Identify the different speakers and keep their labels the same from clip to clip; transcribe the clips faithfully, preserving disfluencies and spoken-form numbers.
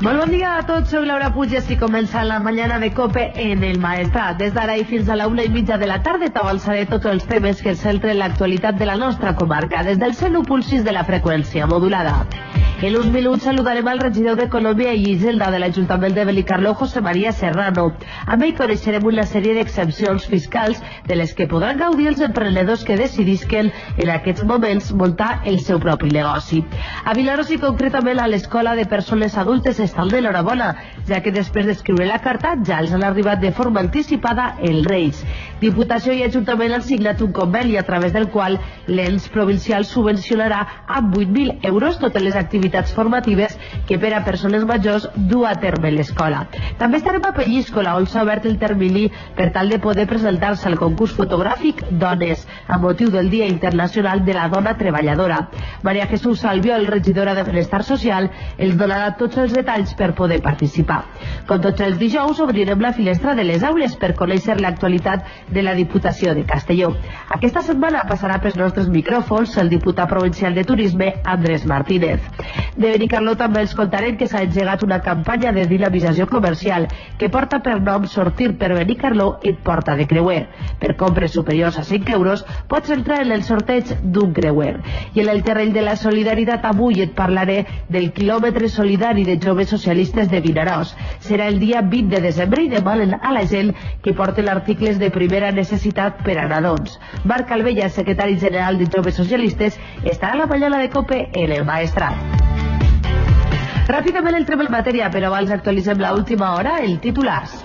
Speaker 1: Molt bon dia a tots, soc Laura Puig i així comença la mañana de COPE en el Maestrat. Des d'ara i fins a la una i mitja de la tarda t'avançaré tots els temes que centren l'actualitat de la nostra comarca, des del cent u punt sis de la freqüència modulada. En uns minuts saludarem al regidor d'Economia i Hisenda de l'Ajuntament de Benicarló, José María Serrano. Amb ell coneixerem una sèrie d'exempcions fiscals de les que podran gaudir els emprenedors que decidisquen en aquests moments muntar el seu propi negoci. A Vilarós i concretament a l'Escola de Persones Adultes estan d'enhorabona, ja que després d'escriure la carta ja els han arribat de forma anticipada els Reis. Diputació i Ajuntament han signat un conveni a través del qual l'ens provincial subvencionarà amb vuit mil euros totes les activitats formatives que per a persones majors du a terme l'escola. També estarem a Penyíscola, on s'ha obert el termini per tal de poder presentar-se al concurs fotogràfic Dones, a motiu del Dia Internacional de la Dona Treballadora. Maria Jesús Albiol, regidora de Benestar Social, els donarà tots els detalls per poder participar. Com tots els dijous, obrirem la finestra de les aules per conèixer l'actualitat de la Diputació de Castelló. Aquesta setmana passarà pels nostres micròfons el diputat provincial de Turisme, Andrés Martínez. De Benicarló també els contarem que s'ha engegat una campanya de dinamització comercial que porta per nom Sortir per Benicarló et porta de creuer. Per compres superiors a cinc euros pots entrar en el sorteig d'un creuer. I en el terreny de la solidaritat avui et parlaré del quilòmetre solidari de joves socialistes de Vinaròs. Serà el dia vint de desembre i demanen a la gent que porten articles de primera necessitat per a nadons. Marc Albella, secretari general de Joves Socialistes, estarà a la mañana de COPE en el Maestrat. Ràpidament entrem en matèria, però abans actualitzem l'última hora, el titulars.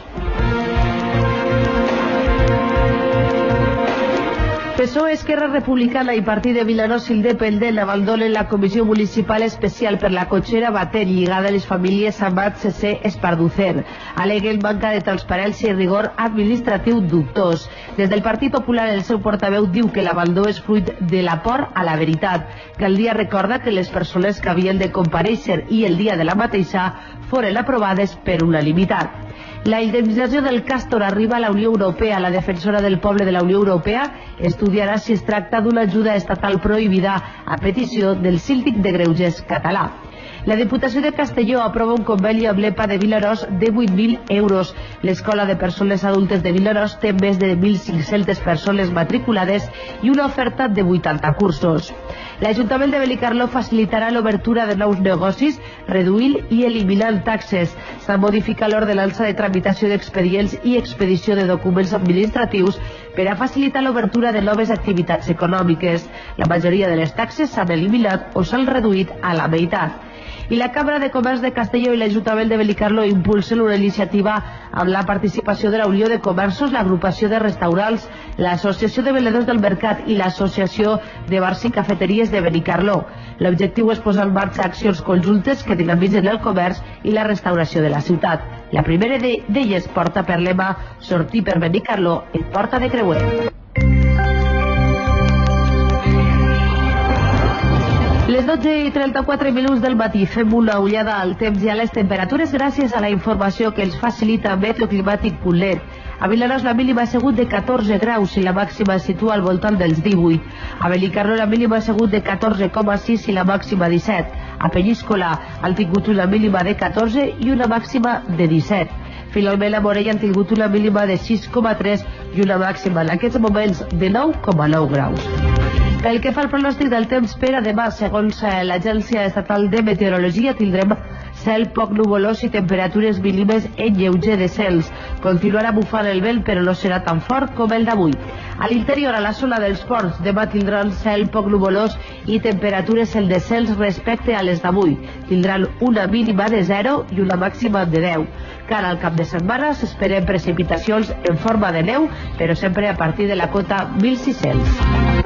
Speaker 1: P S O E, Esquerra Republicana i Partit de Vilarós Independent abandonen la Comissió Municipal Especial per la Cotxera Batet lligada a les famílies Amat C C Esparducer. Aleguen manca de transparència i rigor administratiu dubtós. Des del Partit Popular el seu portaveu diu que l'abandó és fruit de la por a la veritat. Caldria recordar que les persones que havien de comparèixer i el dia de la mateixa foren aprovades per unanimitat. La indemnització del Càstor arriba a la Unió Europea. La defensora del poble de la Unió Europea estudiarà si es tracta d'una ajuda estatal prohibida a petició del síndic de greuges català. La Diputació de Castelló aprova un conveni amb l'E P A de Vilarós de vuit mil euros. L'Escola de Persones Adultes de Vilarós té més de mil cinc-centes persones matriculades i una oferta de vuitanta cursos. L'Ajuntament de Benicarló facilitarà l'obertura de nous negocis, reduint i eliminant taxes. S'ha modificat l'ordenança de tramitació d'expedients i expedició de documents administratius per a facilitar l'obertura de noves activitats econòmiques. La majoria de les taxes s'han eliminat o s'han reduït a la meitat. I la Cambra de Comerç de Castelló i l'Ajuntament de Benicarló impulsen una iniciativa amb la participació de la Unió de Comerços, l'Agrupació de Restaurants, l'Associació de Venedors del Mercat i l'Associació de Bars i Cafeteries de Benicarló. L'objectiu és posar en marxa accions conjuntes que dinamitzen el comerç i la restauració de la ciutat. La primera d'elles porta per lema Sortir per Benicarló et porta de creuer. Les dotze i trenta-quatre minuts del matí fem una ullada al temps i a les temperatures gràcies a la informació que ens facilita meteoclimàtic punt net. A Vilarós la mínima ha sigut de catorze graus i la màxima es situa al voltant dels divuit. A Benicarló la mínima ha sigut de catorze coma sis i la màxima disset. A Penyíscola han tingut una mínima de catorze i una màxima de disset. Finalment a Morella han tingut una mínima de sis coma tres i una màxima en aquests moments de nou coma nou graus. Pel que fa al pronòstic del temps per a demà, segons l'Agència Estatal de Meteorologia, tindrem cel poc nuvolós i temperatures mínimes en lleuger descens. Continuarà bufant el vent, però no serà tan fort com el d'avui. A l'interior, a la zona dels ports, demà tindran cel poc nuvolós i temperatures en descens respecte a les d'avui. Tindran una mínima de zero i una màxima de deu. Cara al cap de setmana s'esperen precipitacions en forma de neu, però sempre a partir de la cota mil sis-cents.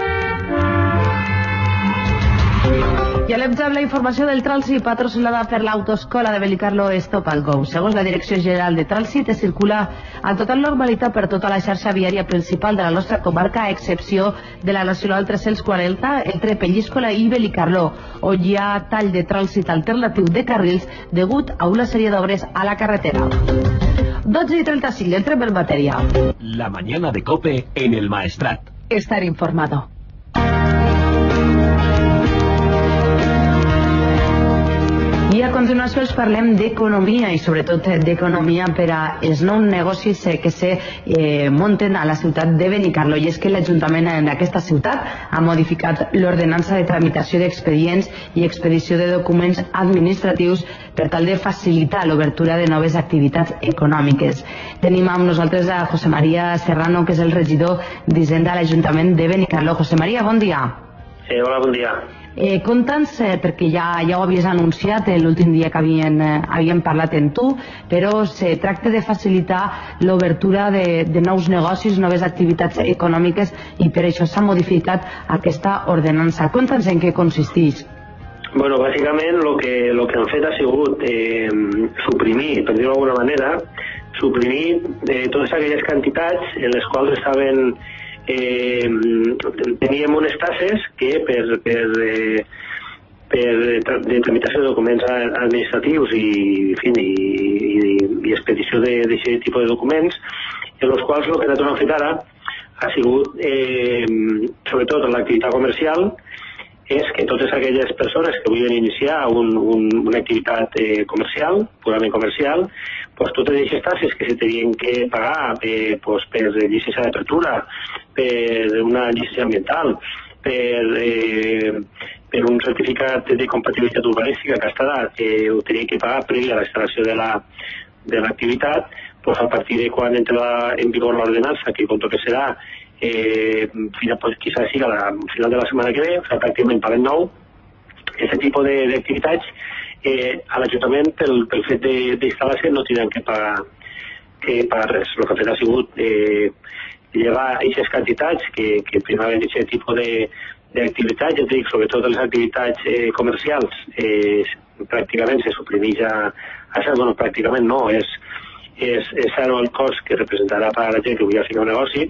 Speaker 1: I anem amb la informació del trànsit patrocinada per l'Autoescola de Benicarló Stop and Go. Segons la Direcció General de Trànsit, es circula en total normalitat per tota la xarxa viària principal de la nostra comarca, a excepció de la Nacional tres-cents quaranta entre Penyíscola i Benicarló, on hi ha tall de trànsit alternatiu de carrils degut a una sèrie d'obres a la carretera. dotze i trenta-cinc, entrem en matèria.
Speaker 2: La mañana de COPE en el Maestrat.
Speaker 1: Estar informado. I I a continuació els parlem d'economia i sobretot d'economia per a els nous negocis que se eh, munten a la ciutat de Benicarló. I és que l'Ajuntament d'aquesta ciutat ha modificat l'ordenança de tramitació d'expedients i expedició de documents administratius per tal de facilitar l'obertura de noves activitats econòmiques. Tenim amb nosaltres a José María Serrano, que és el regidor d'Hisenda a l'Ajuntament de Benicarló. José María, bon dia.
Speaker 3: Eh, hola, bon dia.
Speaker 1: Eh, Conta'ns, eh, perquè ja, ja ho havies anunciat l'últim dia que havien, eh, havien parlat amb tu, però se tracta de facilitar l'obertura de, de nous negocis, noves activitats econòmiques, i per això s'ha modificat aquesta ordenança. Conta'ns en què consisteix.
Speaker 3: Bueno, bàsicament el que, lo que han fet ha sigut eh, suprimir, per dir-ho d'alguna manera, suprimir eh, totes aquelles quantitats en les quals estaven Eh, teníem unes tasses que per, per, eh, per de tramitació de documents administratius i, en fi, i, i, i expedició d'aquest tipus de documents, en els quals el que nosaltres hem fet ara ha sigut, eh, sobretot en l'activitat comercial, és que totes aquelles persones que vulguin iniciar un, un, una activitat eh, comercial, purament comercial, pues totes aquestes tasses que se tenien que pagar eh, pues, per llicència d'apertura, per una llicència ambiental, per, eh, per un certificat de compatibilitat urbanística que està dat, que ho tenien que pagar previ a la instal·lació de la de l'activitat, pues a partir de quan entra en vigor l'ordenança, que conto que serà eh, fins, pues, quizás siga al final de la setmana que ve, o sigui, pràcticament per l'any nou, aquest tipus d'activitats eh, a l'Ajuntament pel, pel fet d'instal·lar-se no tindran que pagar, que pagar res. El que ha fet ha sigut eh, llevar aquestes quantitats que, que primaven aquest tipus d'activitats, ja et dic, sobretot les activitats eh, comercials, eh, pràcticament se suprimeix a, a ser, bueno, pràcticament no, és, és, és zero el cost que representarà per a la gent que vulgui fer un negoci,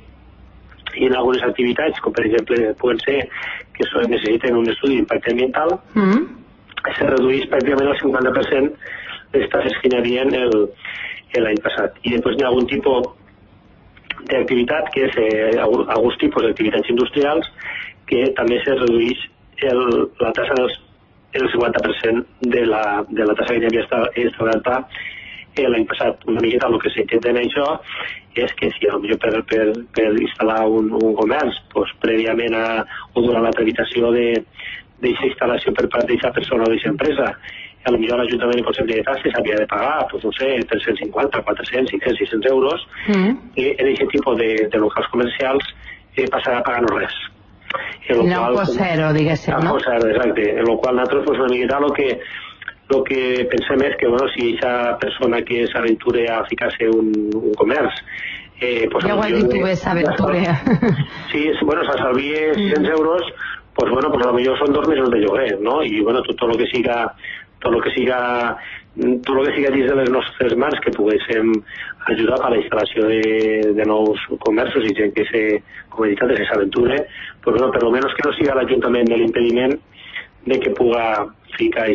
Speaker 3: i en algunes activitats, com per exemple poden ser que necessiten un estudi d'impacte ambiental, mm. se redueix pràcticament al cinquanta per cent les tasses que hi havia l'any passat. I després hi ha algun tipus d'activitat, que és eh, alguns tipus d'activitats industrials, que també se redueix el, la tassa del el cinquanta per cent de la, de la tassa que hi havia establerta l'any passat. Una miqueta el que s'intenta en això és que si potser per, per, per instal·lar un, un comerç, doncs, prèviament a, o durant la tramitació d'aquesta instal·lació per part d'aquesta persona o d'aquesta empresa, a potser l'Ajuntament en concepte de tasses havia de pagar, doncs, no sé, tres-cents cinquanta, quatre-cents, cinc-cents, sis-cents euros, mm. i en aquest tipus de, de locals comercials eh, passarà a pagar no res.
Speaker 1: En el cost zero, diguéssim, no?
Speaker 3: En el cost zero, exacte. En el qual nosaltres, pues, una miqueta, el que el que pensem és que, bueno, si aquesta persona que s'aventure a ficar-se un, un comerç, eh, pues,
Speaker 1: ja ho has dit tu bé, s'aventure.
Speaker 3: Sí, bueno, s'estalvia sis-cents euros, pues, bueno, pues, a lo millor són dos mesos de lloguer, no? I, bueno, tot el que siga tot el que siga tot el que siga dins de les nostres mans que poguéssim ajudar a la instal·lació de, de nous comerços i gent que se, com he dit, que s'aventure, pues, bueno, per almenys que no siga l'Ajuntament de l'impediment de que puga ficar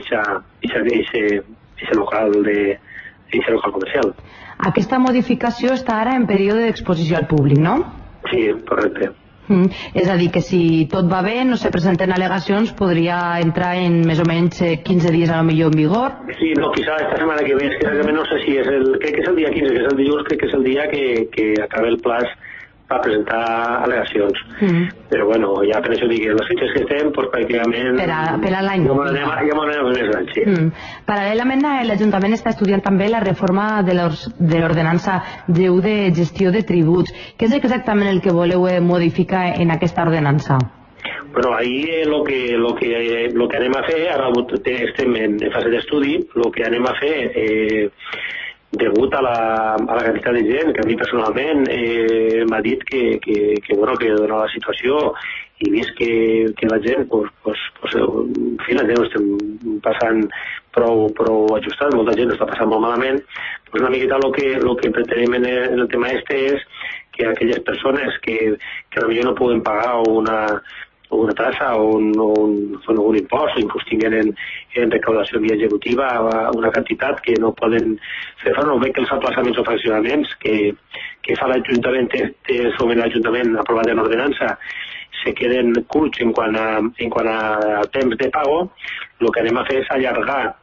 Speaker 3: aquest local de aquest local comercial.
Speaker 1: Aquesta modificació està ara en període d'exposició al públic, no?
Speaker 3: Sí, correcte.
Speaker 1: Mm. És a dir, que si tot va bé, no se presenten al·legacions, podria entrar en més o menys quinze dies a lo millor en vigor?
Speaker 3: Sí, no, quizá esta setmana que ve, és que realment no sé si és el, crec que és el dia quinze, que és el dilluns, crec que és el dia que, que acaba el plaç per presentar al·legacions. Mm. Però bueno, ja per això dic que les fitxes que estem, doncs pràcticament...
Speaker 1: Per a, per a l'any.
Speaker 3: Ja m'ho anem més anys, sí.
Speaker 1: Mm. Paral·lelament, l'Ajuntament està estudiant també la reforma de l'ordenança G u de gestió de tributs. Què és exactament el que voleu modificar en aquesta ordenança?
Speaker 3: Bueno, ahí lo que, lo que, lo que anem a fer, ara estem en fase d'estudi, el que anem a fer... Eh, degut a la, a la quantitat de gent que a mi personalment eh, m'ha dit que, que, que, bueno, que dona la situació i vist que, que la gent pues, pues, pues, en fi, la gent ho estem passant prou, prou ajustat, molta gent ho està passant molt malament, pues una miqueta el que, lo que pretenem en el, en el tema este és que aquelles persones que, que potser no poden pagar una una tassa o un, o un, o un impost, o inclús tinguin en, en recaudació via executiva una quantitat que no poden fer front, o bé que els aplaçaments o fraccionaments que, que fa l'Ajuntament, té sobre l'Ajuntament aprovat en ordenança, se queden curts en quant a, en quant a temps de pago, el que anem a fer és allargar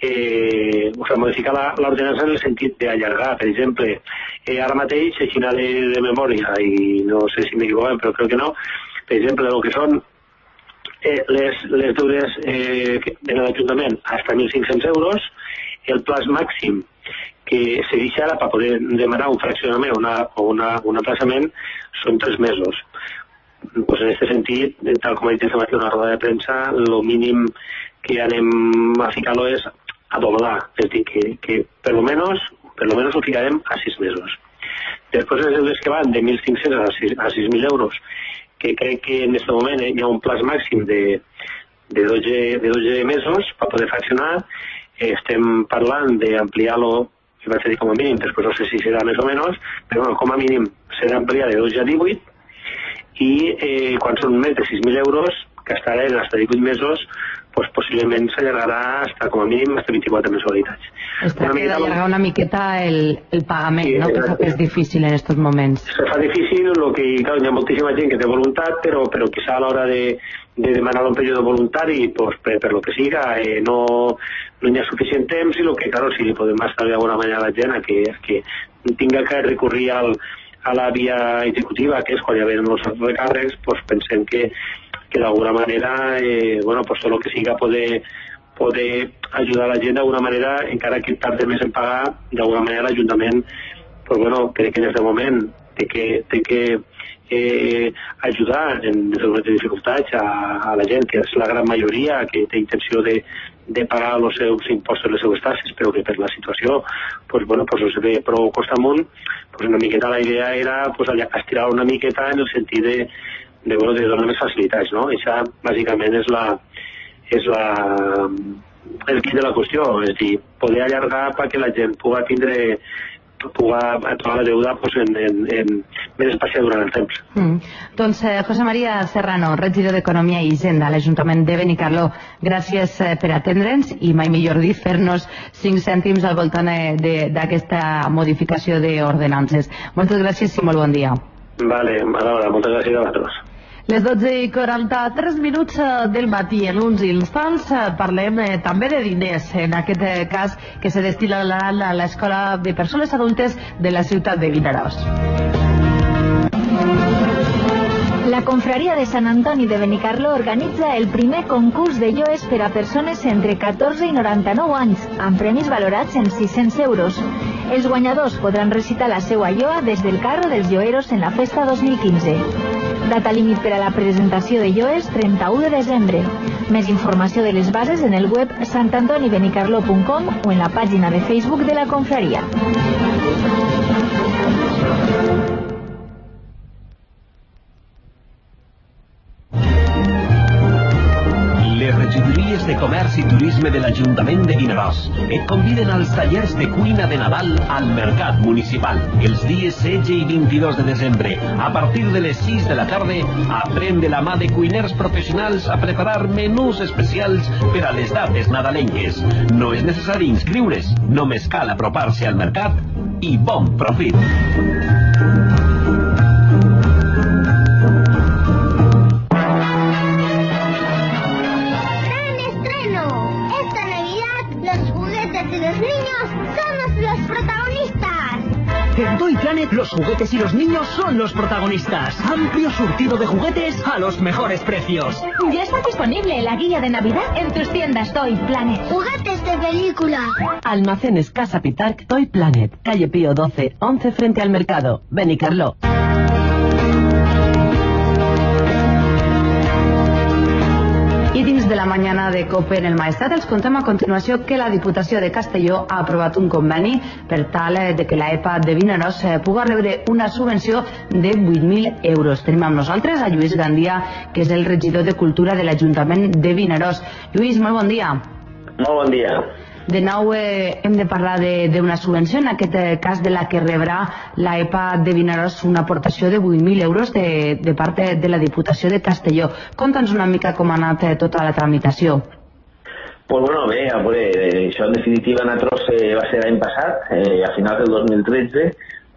Speaker 3: eh, o sigui, modificar l'ordenança en el sentit d'allargar, per exemple, eh, ara mateix, així de, de memòria, i no sé si m'equivoquem, però crec que no, per exemple, el que són eh, les, les deures eh, en l'Ajuntament hasta mil cinc-cents euros, el plaç màxim que se deixa ara per poder demanar un fraccionament una, o una, un aplaçament són tres mesos. Pues en aquest sentit, tal com ha dit aquí una roda de premsa, el mínim que anem a ficar-lo és a doblar, és a dir, que, que per lo menos, per lo menos ho ficarem a sis mesos. Després les deures que van de mil cinc-cents a sis mil euros, que crec que en aquest moment hi ha un plaç màxim de, de, dotze, de dotze mesos per poder fraccionar, eh, estem parlant d'ampliar-lo, que vaig dir com a mínim, després no sé si serà més o menys, però bueno, com a mínim serà ampliar de dotze a divuit, i eh, quan són més de sis mil euros, que estaran fins a divuit mesos, pues, possiblement s'allargarà hasta, com a mínim fins a vint-i-quatre mensualitats.
Speaker 1: Es tracta d'allargar una miqueta el, el pagament, sí, no? Que fa que és difícil en aquests moments.
Speaker 3: Se fa difícil, lo que, clar, hi ha moltíssima gent que té voluntat, però, però quizá a l'hora de, de demanar un període voluntari, pues, per, per lo que siga, eh, no, no hi ha suficient temps, i lo que, claro, si li podem estalviar d'alguna manera a la gent a que, a que tinga que recurrir al, a la via executiva, que és quan hi ha els recàrrecs, pues, pensem que, que d'alguna manera, eh, bueno, pues, tot el que siga poder, poder ajudar la gent d'alguna manera, encara que tardi més en pagar, d'alguna manera l'Ajuntament, pues, bueno, crec que en aquest moment té que, té que eh, ajudar en les dificultats a, a la gent, que és la gran majoria que té intenció de, de pagar els seus impostos, les seves taxes, però que per la situació pues, bueno, pues, es ve prou costa amunt, pues, una miqueta la idea era pues, estirar una miqueta en el sentit de, de, bueno, de donar més facilitats, no? Això bàsicament és la és la el quid de la qüestió, és a dir, poder allargar perquè la gent pugui tindre pugui trobar la deuda pues, en, en, en més espacial durant el temps.
Speaker 1: Mm. Doncs eh, José María Serrano, regidor d'Economia i Hisenda a l'Ajuntament de Benicarló, gràcies eh, per atendre'ns i mai millor dit fer-nos cinc cèntims al voltant eh, d'aquesta modificació d'ordenances. Moltes gràcies i molt bon dia.
Speaker 3: Vale, a veure, moltes gràcies a vosaltres.
Speaker 1: Les dotze i quaranta-tres minuts del matí. En uns instants parlem eh, també de diners, en aquest eh, cas que se destinaran a l'Escola de Persones Adultes de la ciutat de Vinaròs.
Speaker 4: La Confraria de Sant Antoni de Benicarló organitza el primer concurs de ioes per a persones entre catorze i noranta-nou anys, amb premis valorats en sis-cents euros. Els guanyadors podran recitar la seva ioa des del carro dels ioeros en la festa dos mil quinze. Data límit per a la presentació de ioes, trenta-u de desembre. Més informació de les bases en el web sant antoni benicarló punt com o en la pàgina de Facebook de la Confraria.
Speaker 2: Les regidories de Comerç i Turisme de l'Ajuntament de Vinaròs et conviden als tallers de cuina de Nadal al Mercat Municipal. Els dies setze i vint-i-dos de desembre, a partir de les sis de la tarda, aprèn de la mà de cuiners professionals a preparar menús especials per a les dates nadalenques. No és necessari inscriure's, només cal apropar-se al mercat i bon profit.
Speaker 5: En Toy Planet, los juguetes y los niños son los protagonistas. Amplio surtido de juguetes a los mejores precios.
Speaker 4: Ya está disponible la guía de Navidad en tus tiendas Toy Planet. Juguetes de película.
Speaker 1: Almacenes Casa Pitarc Toy Planet, calle Pío doce, once frente al mercado, Benicarló. I dins de la mañana de COPE en el Maestrat els contem a continuació que la Diputació de Castelló ha aprovat un conveni per tal de que la EPA de Vinaròs pugui rebre una subvenció de vuit mil euros. Tenim amb nosaltres a Lluís Gandia, que és el regidor de Cultura de l'Ajuntament de Vinaròs. Lluís, molt bon dia.
Speaker 3: Molt bon dia.
Speaker 1: De nou eh, hem de parlar d'una subvenció, en aquest eh, cas de la que rebrà la EPA de Vinaròs una aportació de vuit mil euros de, de part de la Diputació de Castelló. Conta'ns una mica com ha anat eh, tota la tramitació.
Speaker 6: Pues bueno, bé, a veure, això en definitiva nosaltres eh, va ser l'any passat, eh, a finals del dos mil tretze,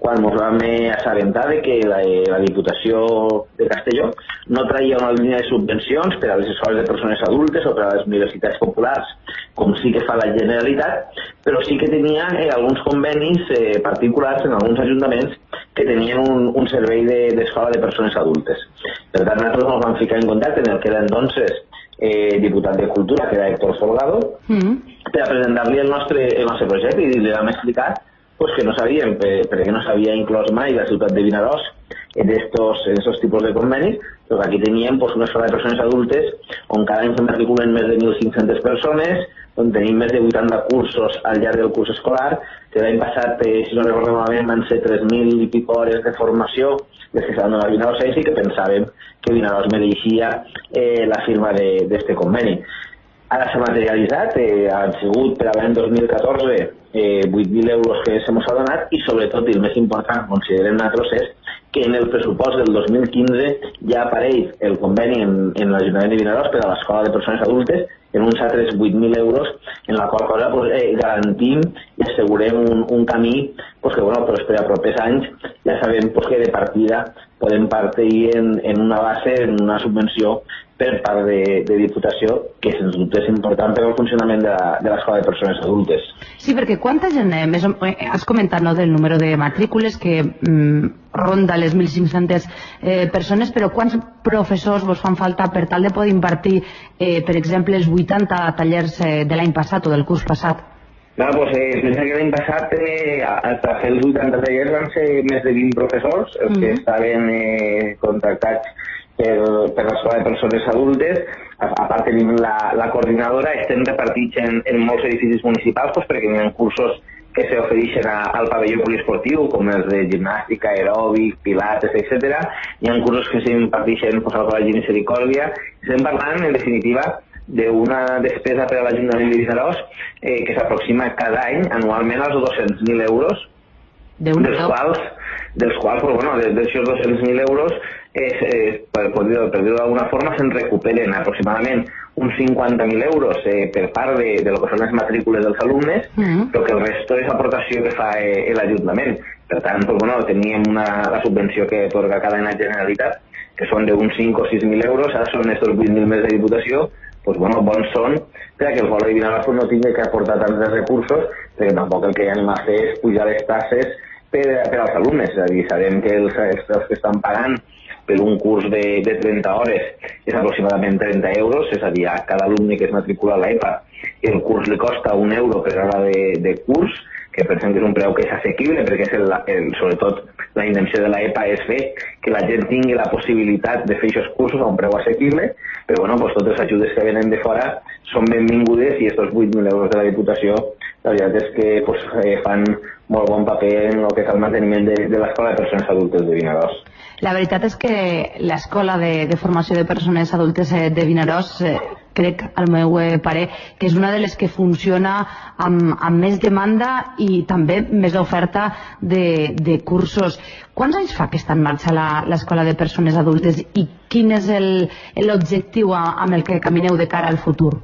Speaker 6: quan ens vam assabentar que la, la Diputació de Castelló no traia una línia de subvencions per a les escoles de persones adultes o per a les universitats populars, com sí que fa la Generalitat, però sí que tenia eh, alguns convenis eh, particulars en alguns ajuntaments que tenien un, un servei d'escola de, de persones adultes. Per tant, nosaltres ens vam ficar en contacte amb el que era entonces eh, diputat de Cultura, que era Héctor Folgado, mm. per a presentar-li el nostre, el nostre projecte, i li vam explicar pues, que no sabíem, perquè no s'havia inclòs mai la ciutat de Vinaròs en estos tipus de convenis, però aquí teníem pues, una escola de persones adultes on cada any se matriculen més de mil cinc-centes persones, on tenim més de vuitanta cursos al llarg del curs escolar, que l'any passat, eh, si no recordo malament, van ser tres mil i pico hores de formació des que s'han donat a Vinaròs, i que pensàvem que Vinaròs mereixia eh, la firma d'aquest conveni. Ara s'ha materialitzat, eh, han sigut per a l'any dos mil catorze eh, vuit mil euros que se mos ha donat, i sobretot, i el més important, considerem nosaltres, és que en el pressupost del dos mil quinze ja apareix el conveni en, en l'Ajuntament de Vinaròs per a l'Escola de Persones Adultes en uns altres vuit mil euros, en la qual cosa pues, eh, garantim i assegurem un, un camí pues, que bueno, pues, per a propers anys ja sabem pues, que de partida podem partir en, en una base, en una subvenció per part de, de Diputació, que sens dubte és important per al funcionament de, de l'Escola de Persones Adultes.
Speaker 1: Sí, perquè quanta gent, eh, més, eh, has comentat no, del número de matrícules que mm, ronda les mil cinc-centes eh, persones, però quants professors vos fan falta per tal de poder impartir, eh, per exemple, els vuitanta tallers eh, de l'any passat o del curs passat?
Speaker 6: No, doncs, eh, pensa que l'any passat, eh, per fer els vuitanta tallers van ser més de vint professors, els mm. que estaven eh, contractats per, per l'escola de persones adultes. A, a part tenim la, la coordinadora, estem repartits en, en molts edificis municipals pues, perquè hi ha cursos que s'ofereixen al pavelló poliesportiu, com els de gimnàstica, aeròbic, pilates, etcètera. Hi ha cursos que s'imparteixen pues, al Col·legi Misericòrdia. Estem parlant, en definitiva, d'una despesa per a l'Ajuntament de Vinaròs eh, que s'aproxima cada any, anualment, als dos-cents mil euros, dels quals, dels quals, però, bueno, d'aquests dos-cents mil euros, eh, eh, per, per dir-ho d'alguna forma, se'n recuperen aproximadament uns cinquanta mil euros eh, per part de, de lo que són les matrícules dels alumnes, mm. però que el resto és aportació que fa eh, l'Ajuntament. Per tant, pues, bueno, teníem una, la subvenció que atorga cada any la Generalitat, que són d'uns cinc o sis mil euros, ara són estos vuit mil més de Diputació, pues, bueno, bons són perquè el Poble de Vinaròs no tingui que aportar tants recursos, perquè tampoc el que anem a fer és pujar les taxes per, per als alumnes. És a dir, sabem que els, els, els que estan pagant per un curs de, de trenta hores és aproximadament trenta euros, és a dir, a cada alumne que es matricula a l'E P A el curs li costa un euro per hora de, de curs, que pensem que és un preu que és assequible, perquè és el, el, sobretot la intenció de l'E P A és fer que la gent tingui la possibilitat de fer aquests cursos a un preu assequible, però bueno, pues, totes les ajudes que venen de fora són benvingudes, i estos vuit mil euros de la Diputació la veritat és que pues, eh, fan molt bon paper en el que és el manteniment de, de l'Escola de Persones Adultes de Vinaròs.
Speaker 1: La veritat és que l'Escola de, de Formació de Persones Adultes de Vinaròs eh, crec, al meu eh, parer, que és una de les que funciona amb, amb més demanda i també més oferta de, de cursos. Quants anys fa que està en marxa l'Escola de Persones Adultes i quin és l'objectiu amb el que camineu de cara al futur?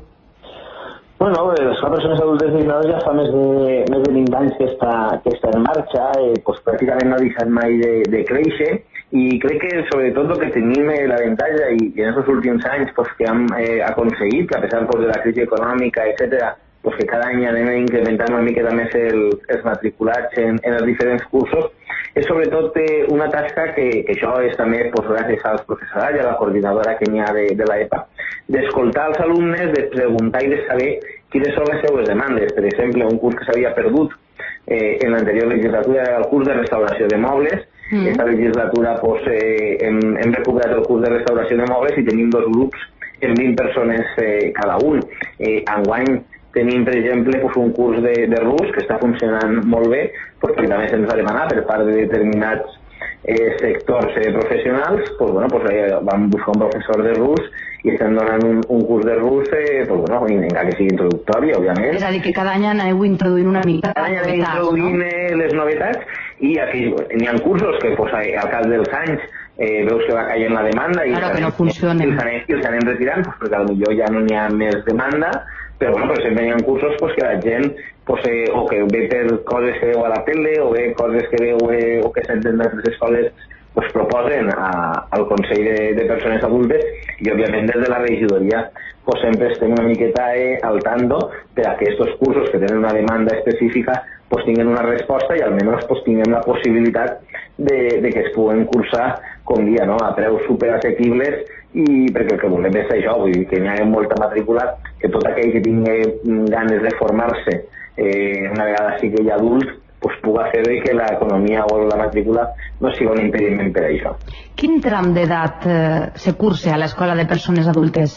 Speaker 6: Bueno, l'Escola de Persones Adultes de Vinaròs ja fa més de, més de vint anys que està, que està en marxa, eh, pues, pràcticament no ha deixat mai de, de créixer, i crec que sobretot el que tenim eh, l'avantatge i, i en aquests últims anys pues, que hem eh, aconseguit, que a pesar pues, de la crisi econòmica, etcètera, pues, que cada any anem incrementant una miqueta més el, els matriculats en, en els diferents cursos, és sobretot eh, una tasca que, que això és també pues, gràcies als professorats i a la coordinadora que n'hi ha de, de l'E P A, d'escoltar els alumnes, de preguntar i de saber quines són les seues demandes. Per exemple, un curs que s'havia perdut eh, en l'anterior legislatura era el curs de restauració de mobles. Mm. Esta legislatura pues, eh, hem, hem recuperat el curs de restauració de mobles i tenim dos grups en vint persones eh, cada un. Eh, enguany tenim, per exemple, pues, un curs de, de rus que està funcionant molt bé, pues, perquè també se'ns va demanar per part de determinats eh, sectors eh, professionals, pues, bueno, pues, eh, vam buscar un professor de rus i estem donant un, un curs de rus, eh, pues, bueno, encara que sigui introductori, òbviament.
Speaker 1: És a dir, que cada any aneu introduint una mica
Speaker 6: cada any anem introduint no? eh, les novetats, i aquí n'hi ha cursos que pues, al cap dels anys eh, veus que va caient la demanda i,
Speaker 1: claro,
Speaker 6: els,
Speaker 1: que no
Speaker 6: anem, i, els, anem, i els anem retirant, pues, perquè potser ja no n'hi ha més demanda, però bueno, però sempre hi ha cursos pues, que la gent pues, eh, o que ve per coses que veu a la tele o ve coses que veu eh, o que senten d'altres escoles pues, proposen a, al Consell de, de Persones Adultes i òbviament des de la regidoria pues, sempre estem una miqueta eh, al tanto per a que aquests cursos que tenen una demanda específica pues, tinguin una resposta i almenys pues, tinguem la possibilitat de, de que es puguen cursar com dia, no? A preus superassequibles i perquè el que volem és això, vull dir que n'hi ha molta matrícula, que tot aquell que tingui ganes de formar-se eh, una vegada sigui ja adult pues, puga fer-ho i que l'economia o la matrícula no sigui un impediment per a això.
Speaker 1: Quin tram d'edat eh, se cursa a l'escola de persones adultes?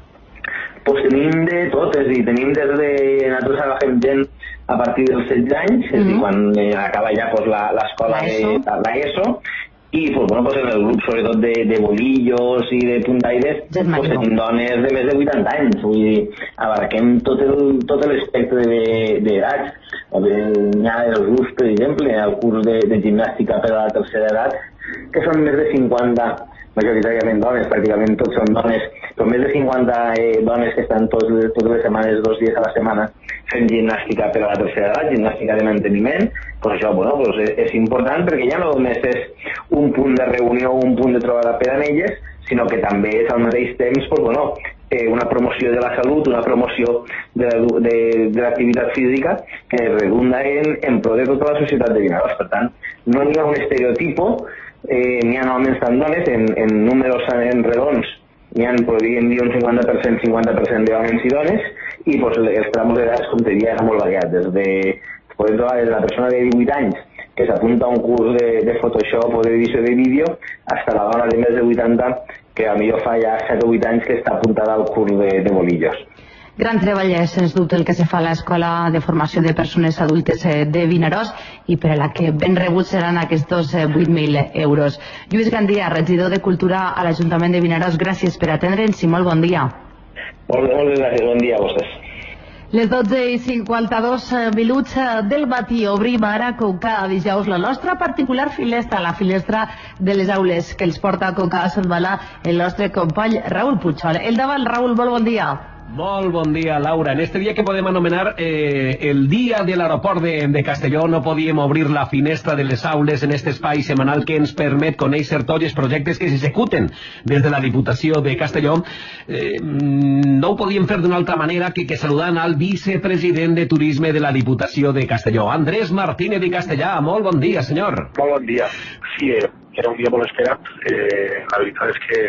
Speaker 6: Pues tenim de tot, és a dir, tenim des de... Nosaltres agafem gent a partir dels setze anys, és a dir, mm-hmm. quan eh, acaba ja pues, l'escola de l'ESO, i pues, bueno, pues, en el grup sobretot de, de bolillos i de puntaires pues, tenim dones de més de vuitanta anys, vull dir, abarquem tot el, tot l'espectre d'edats. N'hi ha els grups, per exemple, el curs de, de gimnàstica per a la tercera edat, que són més de cinquanta, majoritàriament dones, pràcticament tots són dones, però més de cinquanta eh, dones que estan tots, totes les setmanes, dos dies a la setmana, fent gimnàstica per a la tercera edat, gimnàstica de manteniment, doncs això bueno, doncs és, és important perquè ja no només és un punt de reunió o un punt de trobada per a elles, sinó que també és al mateix temps doncs, bueno, eh, una promoció de la salut, una promoció de, de, de l'activitat física que redunda en, en pro de tota la societat de Vinaròs. Per tant, no hi ha un estereotipo, eh, n'hi ha homes tant dones, en, en números en redons, n'hi ha, podríem dir, un cinquanta per cent, cinquanta per cent d'homes i dones, i pues, els trams d'edats, com te diria, és molt variat, des de, podem trobar des de la persona de divuit anys, que s'apunta a un curs de, de Photoshop o d'edició de vídeo, fins a la dona de més de vuitanta, que a millor fa ja set o vuit anys que està apuntada al curs de, de bolillos.
Speaker 1: Gran treball és, sens dubte, el que se fa a l'Escola de Formació de Persones Adultes de Vinaròs i per a la que ben rebuts seran aquests vuit mil euros. Lluís Gandia, regidor de Cultura a l'Ajuntament de Vinaròs, gràcies per atendre'ns i molt bon dia.
Speaker 6: Molt, molt gràcies, bon dia a vostès.
Speaker 1: Les dotze i cinquanta-dos minuts del matí obrim ara, com cada dijous, la nostra particular finestra, la finestra de les aules, que els porta com cada setmana el nostre company Raül Puigol. El davant, Raül, molt bon dia.
Speaker 2: Molt bon dia, Laura. En este dia que podem anomenar eh, el dia de l'aeroport de, de Castelló, no podíem obrir la finestra de les aules en este espai setmanal que ens permet conèixer tots els projectes que s'executen des de la Diputació de Castelló. Eh, no ho podíem fer d'una altra manera que, que saludant al vicepresident de Turisme de la Diputació de Castelló, Andrés Martínez i Castellà. Molt bon dia, senyor.
Speaker 7: Molt bon dia. Sí, eh, era un dia molt esperat. Eh, la veritat és que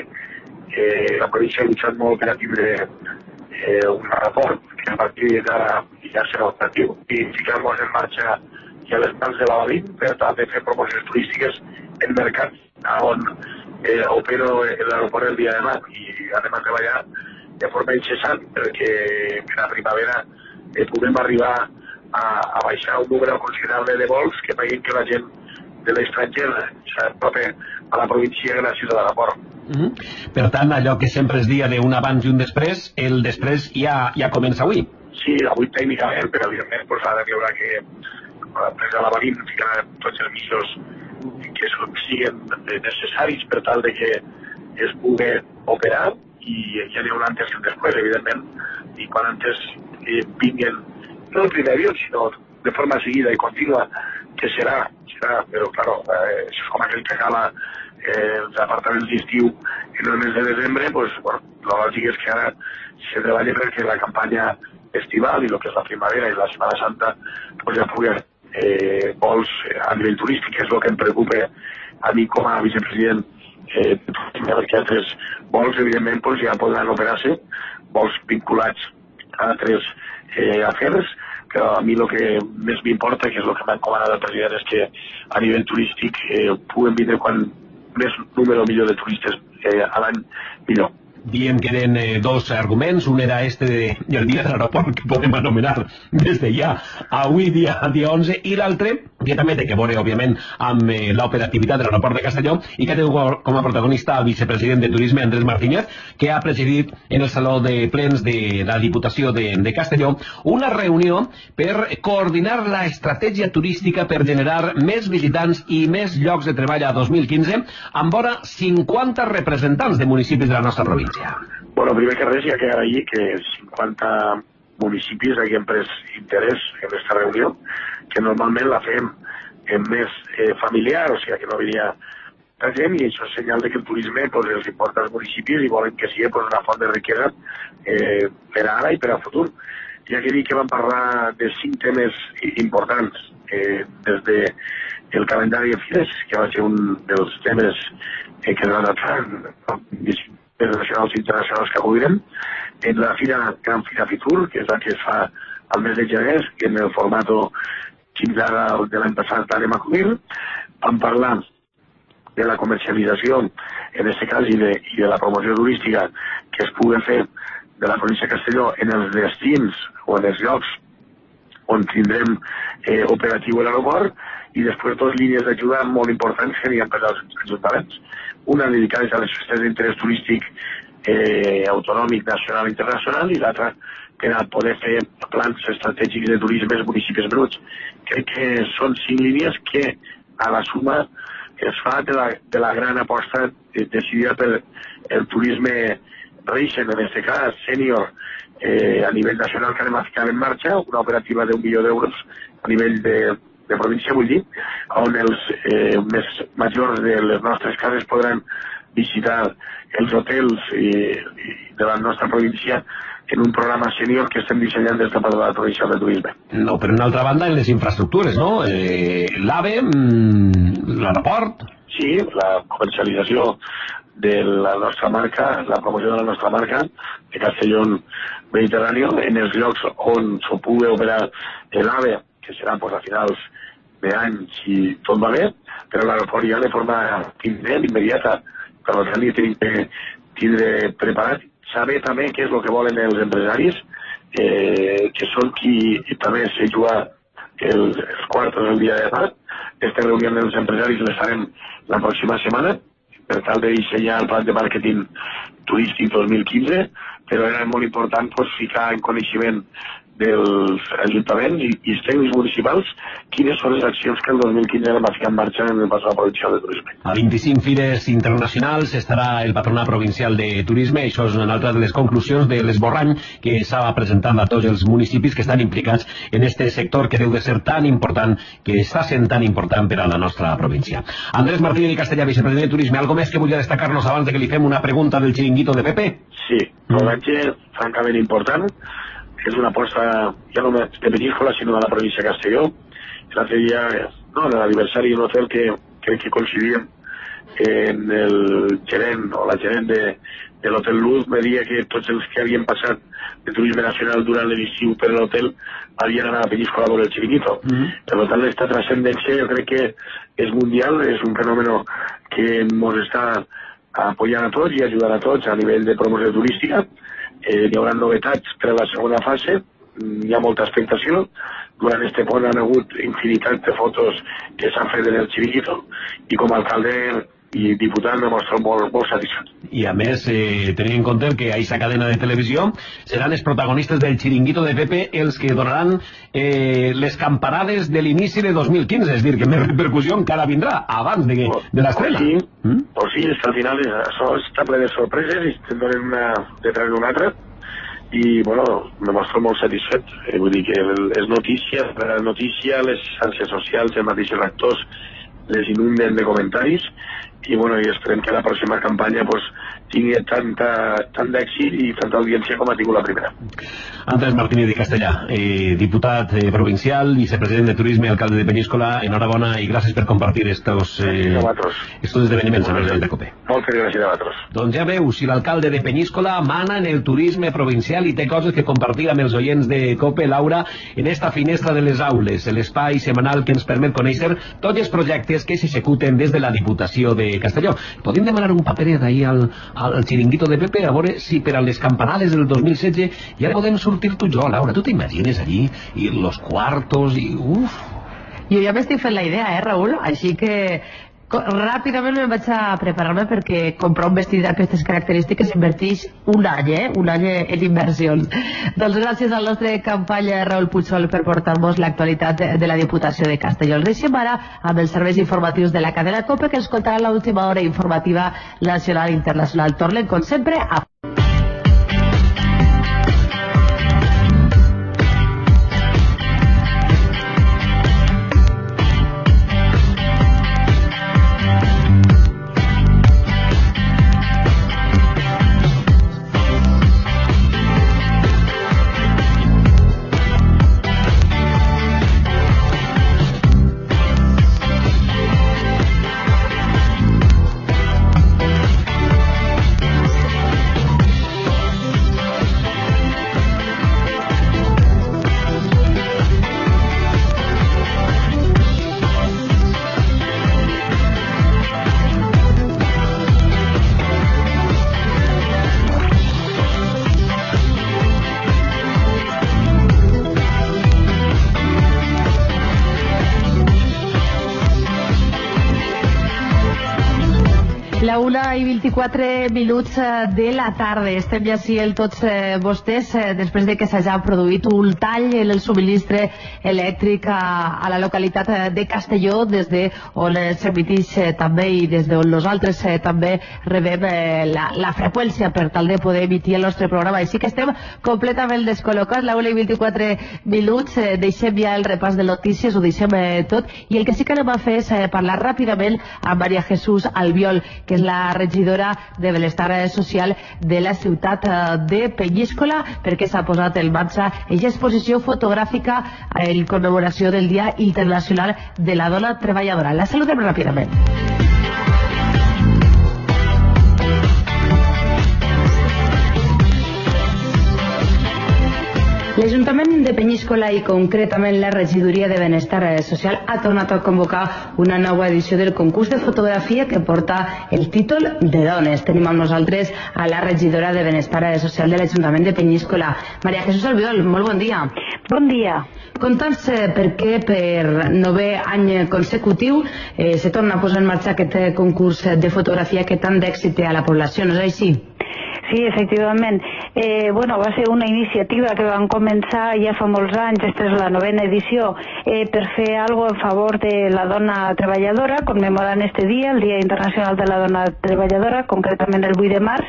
Speaker 7: eh, la província ha lluitat molt per a tindre Eh, un aeroport que a partir d'ara ja serà operatiu i ficar-nos en marxa ja les mans de l'Avalín per tal de fer promocions turístiques en mercats on eh, opera l'aeroport el dia de demà i anem a treballar de forma incessant perquè per la primavera eh, puguem arribar a, a baixar un número considerable de vols que veiem que la gent de l'estranger s'apropa a la província gràcies a l'aeroport.
Speaker 2: Mm-hmm. Per tant, allò que sempre es dia d'un abans i un després, el després ja, ja comença avui.
Speaker 7: Sí, avui tècnicament, però evidentment pues, ha de veure que l'empresa Lavalín ficarà tots els mitjans que siguin necessaris per tal de que es pugui operar i ja n'hi haurà antes i després, evidentment, i quan antes eh, vinguin, no el primer avió, sinó de forma seguida i contínua, que serà, serà, però, claro, eh, és com aquell que cala eh, els apartaments d'estiu en el mes de desembre, pues, bueno, la lògica és que ara se treballa perquè la campanya estival i el que és la primavera i la Setmana Santa pues, ja pugui eh, vols a nivell turístic, que és el que em preocupa a mi com a vicepresident eh, perquè altres vols, evidentment, pues, ja podran operar-se, vols vinculats a altres eh, afers, però a mi el que més m'importa, que és el que m'ha encomanat el president, és que a nivell turístic eh, puguem vindre quan més número millor de turistes eh, a l'any millor.
Speaker 2: Diem que eren eh, dos arguments, un era este de, del dia de l'aeroport, que podem anomenar des de ja avui dia, dia onze, i l'altre, que també té que veure, òbviament, amb eh, l'operativitat de l'aeroport de Castelló, i que té com a protagonista el vicepresident de Turisme, Andrés Martínez, que ha presidit en el Saló de Plens de la Diputació de, de Castelló una reunió per coordinar la estratègia turística per generar més visitants i més llocs de treball a dos mil quinze, amb vora cinquanta representants de municipis de la nostra província.
Speaker 7: Bueno, primer que res, hi ha que agrair que cinquanta municipis haguem pres interès en aquesta reunió, que normalment la fem més eh, familiar, o sigui que no venia la gent, i això és senyal de que el turisme pues, els importa als municipis i volen que sigui pues, una font de riquesa eh, per ara i per a futur. Ja que dic que vam parlar de cinc temes importants, eh, des de el calendari de fires, que va ser un dels temes eh, que van tractar nacionals i internacionals que acudirem, en la fira Gran Fira Fitur, que és la que es fa al mes de gener, que en el format fins ara de l'any passat anem a acudir. Vam parlar de la comercialització, en aquest cas, i de, i de la promoció turística que es pugui fer de la província de Castelló en els destins o en els llocs on tindrem eh, operatiu l'aeroport, i després dues línies d'ajuda molt importants que n'hi ha per als ajuntaments. Una dedicada a les festes d'interès turístic eh, autonòmic, nacional i internacional, i l'altra per a poder fer plans estratègics de turisme als municipis menuts. Crec que són cinc línies que a la suma es fa de la, de la gran aposta decidida per el turisme Reixen, en aquest cas, sènior, eh, a nivell nacional que anem a ficar en marxa, una operativa d'un milió d'euros a nivell de, de província, vull dir, on els eh, més majors de les nostres cases podran visitar els hotels i, i de la nostra província en un programa sènior que estem dissenyant des de la província de turisme.
Speaker 2: No, per una altra banda, en les infraestructures, no? Eh, l'AVE, mmm, l'aeroport...
Speaker 7: Sí, la comercialització de la nostra marca, la promoció de la nostra marca, de Castelló Mediterrani, en els llocs on s'ho pugui operar l'AVE, que serà pues, a finals d'any si tot va bé, però l'aeroport ja de forma imminent, immediata, per tant hi tenim que tindre preparat, saber també què és el que volen els empresaris, eh, que són qui també se juga el, els quartos del dia de demà. Aquesta reunió dels empresaris les farem la pròxima setmana per tal de dissenyar el plan de màrqueting turístic dos mil quinze, però era molt important pues, ficar en coneixement dels ajuntaments i, i els tècnics municipals quines són les accions que el dos mil quinze van ficar en marxa en el Patronat Provincial de Turisme.
Speaker 2: A vint-i-cinc fires internacionals estarà el Patronat Provincial de Turisme. Això és una altra de les conclusions de l'esborrany que s'ha presentat a tots els municipis que estan implicats en este sector que deu de ser tan important, que està sent tan important per a la nostra província. Andrés Martínez i Castellà, vicepresident de Turisme, algo més que volia destacar-nos abans de que li fem una pregunta del xiringuito de Pepe?
Speaker 7: Sí, rodatge francament important. És una aposta ja no de Peníscola, sinó de la província de Castelló. L'altre dia, no, en l'aniversari d'un hotel que crec que coincidíem en el gerent o la gerent de, de l'Hotel Luz me deia que tots els que havien passat de turisme nacional durant l'estiu per l'hotel havien anat a Peníscola a veure el xiringuito. Mm-hmm. Per tant, aquesta transcendència jo crec que és mundial, és un fenomen que ens està apoyant a tots i ajudant a tots a nivell de promoció turística. Eh, hi haurà novetats per a la segona fase, hi ha molta expectació. Durant este pont han hagut infinitat de fotos que s'han fet en el xiringuito i com a alcalde i diputat me mostro molt, molt satisfet.
Speaker 2: I a més, eh, tenint en compte que a aquesta cadena de televisió seran els protagonistes del xiringuito de Pepe els que donaran eh, les campanades de l'inici de dos mil quinze, és a dir, que més repercussió encara vindrà abans de, de l'estrena.
Speaker 7: Pues sí, ¿Mm? pues sí, és que al final això està ple de sorpreses i te'n donen una detrás d'una altra i, bueno, me mostro molt satisfet. Eh, vull dir que les notícies, la notícia, les xarxes socials, els mateixos actors les inunden de comentaris i, bueno, i esperem que la pròxima campanya pues, tingui tanta, tant d'èxit i tanta audiència com ha tingut la primera.
Speaker 2: Andrés Martínez i Castellà, eh, diputat eh, provincial, vicepresident de Turisme, alcalde de Peníscola, enhorabona i gràcies per compartir estos, eh, estos esdeveniments amb el de COPE.
Speaker 7: Moltes gràcies a vosaltres.
Speaker 2: Doncs ja veu, si l'alcalde de Peníscola mana en el turisme provincial i té coses que compartir amb els oients de COPE, Laura, en esta finestra de les aules, l'espai setmanal que ens permet conèixer tots els projectes que s'executen des de la Diputació de Castelló. Podem demanar un paperet ahí al, al xiringuito de Pepe a veure si per a les campanades del dos mil setze ja podem sortir tu i jo, Laura. Tu t'imagines allí i los quartos i uf.
Speaker 1: Jo ja m'estic fent la idea, eh, Raül? Així que ràpidament me'n vaig a preparar-me perquè comprar un vestit d'aquestes característiques inverteix un any, eh? Un any en inversions. Doncs gràcies al nostre campanya Raül Puigol per portar-nos l'actualitat de, de la Diputació de Castelló. Els deixem ara amb els serveis informatius de la cadena COPE que escoltaran l'última hora informativa nacional i internacional. Tornen, com sempre, a La una i vint-i-quatre minuts de la tarda. Estem ja així tots eh, vostès eh, després de que s'hagi produït un tall en el subministre elèctric a, a la localitat de Castelló, des de on s'emitix eh, també i des d'on nosaltres eh, també rebem eh, la, la freqüència per tal de poder emitir el nostre programa. Així que estem completament descol·locats. La una i vint-i-quatre minuts, eh, deixem ja el repàs de notícies, ho deixem eh, tot, i el que sí que anem a fer és eh, parlar ràpidament amb Maria Jesús Albiol, que és la regidora de Benestar Social de la ciutat de Penyíscola, perquè s'ha posat en marxa aquesta exposició fotogràfica en commemoració del Dia Internacional de la Dona Treballadora. La saludem ràpidament. L'Ajuntament de Penyíscola i concretament la regidoria de Benestar Social ha tornat a convocar una nova edició del concurs de fotografia que porta el títol de dones. Tenim amb nosaltres a la regidora de Benestar Social de l'Ajuntament de Penyíscola, Maria Jesús Albiol. Molt bon dia.
Speaker 8: Bon dia.
Speaker 1: Conta'ns per què per novè any consecutiu eh, se torna a posar en marxa aquest concurs de fotografia que tant d'èxit té a la població, no és així?
Speaker 8: Sí, efectivament. Eh, bueno, va ser una iniciativa que van començar ja fa molts anys, aquesta és la novena edició, eh, per fer alguna cosa en favor de la dona treballadora, commemorant este dia, el Dia Internacional de la Dona Treballadora, concretament el vuit de març,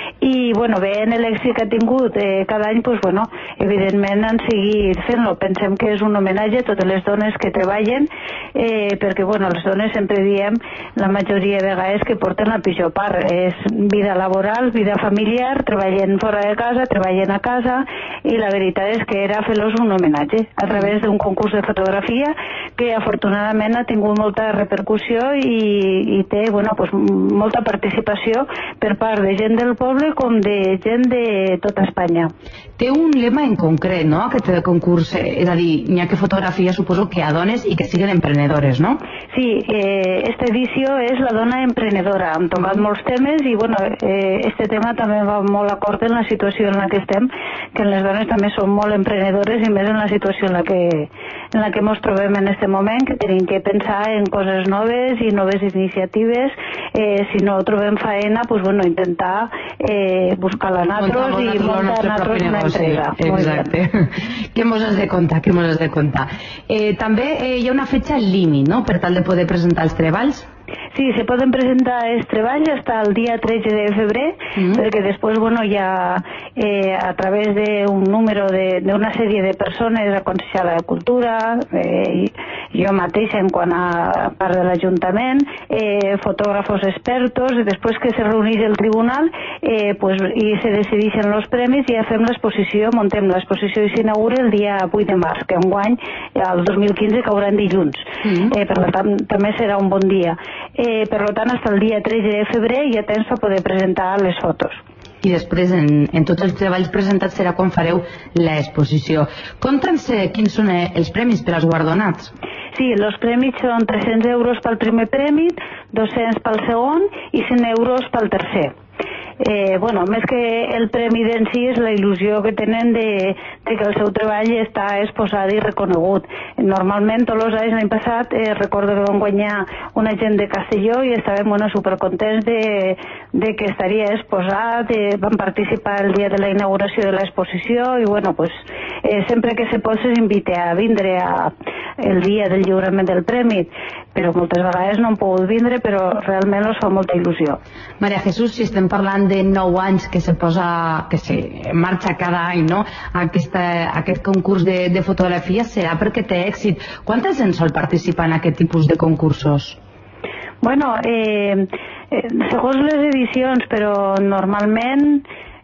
Speaker 8: i bueno, veient l'èxit que ha tingut eh, cada any, pues, bueno, evidentment han seguit fent-lo. Pensem que és un homenatge a totes les dones que treballen, eh, perquè bueno, les dones sempre diem la majoria de vegades que porten la pitjor part, és vida laboral, vida familiar, treballen fora de casa, treballen a casa, i la veritat és que era fer-los un homenatge a través d'un concurs de fotografia que afortunadament ha tingut molta repercussió i, i té bueno, pues, molta participació per part de gent del poble com de gent de tota Espanya.
Speaker 1: Té un lema en concret, no?, aquest concurs, és a dir, n'hi ha que fotografia, suposo que a dones i que siguin emprenedores, no?
Speaker 8: Sí, eh, esta edició és la dona emprenedora. Hem tocat molts temes i, bueno, eh, este tema també va molt acord en la situació en la que estem, que les dones també són molt emprenedores i més en la situació en la que en la que ens trobem en aquest moment, que tenim que pensar en coses noves i noves iniciatives. Eh, si no trobem faena, pues, bueno, intentar eh, buscar-la nosaltres i muntar nosaltres una empresa.
Speaker 1: Exacte. Què mos has de contar? Què mos has de contar? Eh, també eh, hi ha una fetxa límit, no?, per tal de poder presentar els treballs.
Speaker 8: Sí, se poden presentar els treballs fins al dia tretze de febrer, mm. perquè després, bueno, ja eh, a través d'un número d'una sèrie de persones, la Consellera de Cultura, eh, jo mateixa en quant a part de l'Ajuntament, eh, fotògrafos expertos, i després que se reuneix el tribunal eh, pues, i se decideixen els premis i ja fem l'exposició, montem l'exposició i s'inaugura el dia vuit de març, que enguany, el dos mil quinze, caurà en dilluns. Mm. Eh, per tant, també serà un bon dia. Eh, per tant, fins el dia tretze de febrer ja tens per poder presentar les fotos.
Speaker 1: I després, en, en tots els treballs presentats, serà quan fareu l'exposició. Conta'ns quins són els premis per als guardonats.
Speaker 8: Sí, els premis són tres-cents euros pel primer premi, dos-cents pel segon i cent euros pel tercer. Eh, bueno, més que el premi d'en si és la il·lusió que tenen de, de que el seu treball està exposat i reconegut. Normalment, tots els anys, l'any passat, eh, recordo que vam guanyar una gent de Castelló i estàvem bueno, supercontents de, de que estaria exposat, eh, vam participar el dia de la inauguració de l'exposició i bueno, pues, eh, sempre que se pot s'invita a vindre a, el dia del lliurament del premi, però moltes vegades no han pogut vindre, però realment els fa molta il·lusió.
Speaker 1: Maria Jesús, si estem parlant de nou anys que se posa, que se marxa cada any, no?, Aquesta, aquest concurs de, de fotografia, serà perquè té èxit. Quanta gent sol participar en aquest tipus de concursos?
Speaker 8: Bueno, eh, eh, segons les edicions, però normalment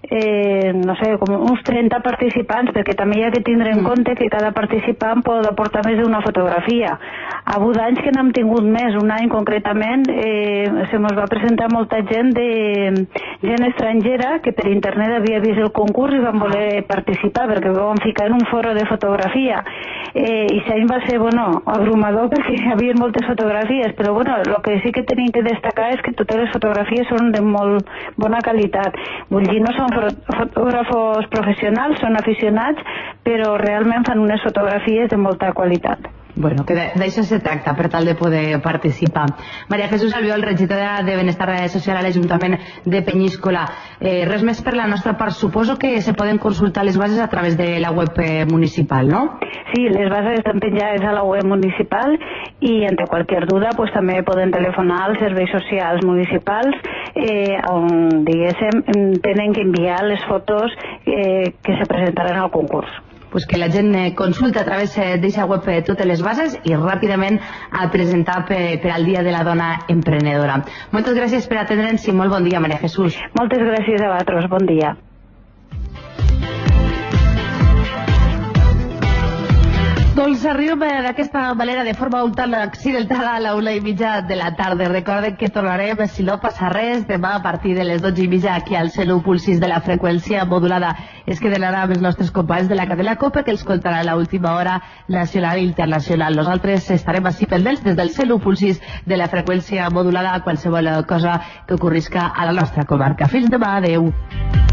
Speaker 8: eh, no sé, com uns trenta participants, perquè també hi ha que tindre en compte que cada participant pot aportar més d'una fotografia. Ha hagut anys que n'hem tingut més, un any concretament eh, se mos va presentar molta gent de gent estrangera que per internet havia vist el concurs i van voler participar perquè vam ficar en un foro de fotografia eh, i l'any va ser, bueno, abrumador perquè hi havia moltes fotografies, però bueno, el que sí que tenim que destacar és que totes les fotografies són de molt bona qualitat. Vull dir, no són fotògrafos professionals, són aficionats, però realment fan unes fotografies de molta qualitat.
Speaker 1: Bueno, que d'això se tracta, per tal de poder participar. Maria Jesús Albiol, regidora de Benestar Social a l'Ajuntament de Penyíscola. Eh, res més per la nostra part. Suposo que se poden consultar les bases a través de la web municipal, ¿no?
Speaker 8: Sí, les bases estan penjades a la web municipal i ante qualsevol duda pues, també poden telefonar als serveis socials municipals eh, on, diguéssim, tenen que enviar les fotos eh, que se presentaran al concurs.
Speaker 1: Pues que la gent eh, consulta a través eh, d'aquesta web eh, totes les bases i ràpidament a presentar per, per al Dia de la Dona Emprenedora. Moltes gràcies per atendre'ns i molt bon dia, Maria Jesús.
Speaker 8: Moltes gràcies a vosaltres, bon dia.
Speaker 1: Doncs arribem d'aquesta manera de forma un tant accidentada a la una i mitja de la tarda. Recorden que tornarem, si no passa res, demà a partir de les dotze i mitja aquí al cent u punt sis de la freqüència modulada. Es queden ara amb els nostres companys de la cadena COPE que els contaran l'última hora nacional i internacional. Nosaltres estarem així pendents des del cent u punt sis de la freqüència modulada a qualsevol cosa que ocorrisca a la nostra comarca. Fins demà, adeu.